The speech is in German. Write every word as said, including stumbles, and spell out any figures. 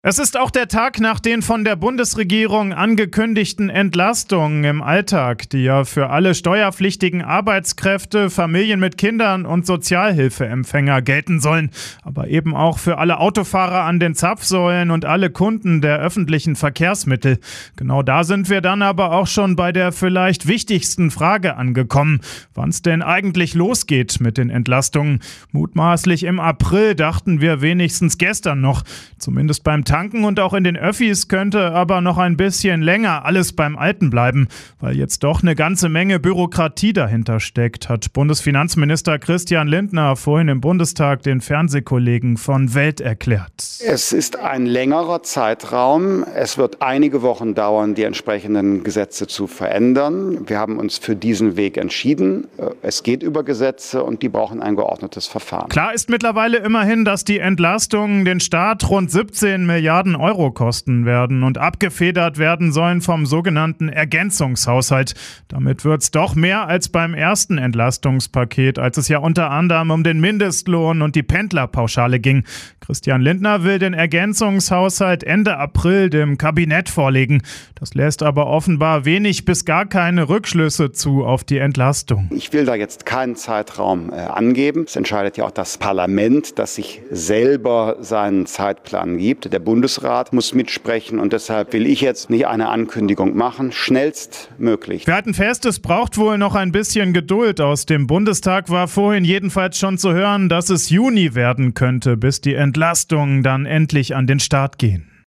Es ist auch der Tag nach den von der Bundesregierung angekündigten Entlastungen im Alltag, die ja für alle steuerpflichtigen Arbeitskräfte, Familien mit Kindern und Sozialhilfeempfänger gelten sollen, aber eben auch für alle Autofahrer an den Zapfsäulen und alle Kunden der öffentlichen Verkehrsmittel. Genau da sind wir dann aber auch schon bei der vielleicht wichtigsten Frage angekommen, wann es denn eigentlich losgeht mit den Entlastungen. Mutmaßlich im April, dachten wir wenigstens gestern noch, zumindest beim Tanken und auch in den Öffis könnte aber noch ein bisschen länger alles beim Alten bleiben, weil jetzt doch eine ganze Menge Bürokratie dahinter steckt, hat Bundesfinanzminister Christian Lindner vorhin im Bundestag den Fernsehkollegen von Welt erklärt. Es ist ein längerer Zeitraum. Es wird einige Wochen dauern, die entsprechenden Gesetze zu verändern. Wir haben uns für diesen Weg entschieden. Es geht über Gesetze und die brauchen ein geordnetes Verfahren. Klar ist mittlerweile immerhin, dass die Entlastungen den Staat rund siebzehn Milliarden Euro kosten werden und abgefedert werden sollen vom sogenannten Ergänzungshaushalt. Damit wird es doch mehr als beim ersten Entlastungspaket, als es ja unter anderem um den Mindestlohn und die Pendlerpauschale ging. Christian Lindner will den Ergänzungshaushalt Ende April dem Kabinett vorlegen. Das lässt aber offenbar wenig bis gar keine Rückschlüsse zu auf die Entlastung. Ich will da jetzt keinen Zeitraum äh, angeben. Es entscheidet ja auch das Parlament, das sich selber seinen Zeitplan gibt. Der Bundesrat muss mitsprechen und deshalb will ich jetzt nicht eine Ankündigung machen. Schnellstmöglich. Wir halten fest, es braucht wohl noch ein bisschen Geduld. Aus dem Bundestag war vorhin jedenfalls schon zu hören, dass es Juni werden könnte, bis die Entlastungen dann endlich an den Start gehen.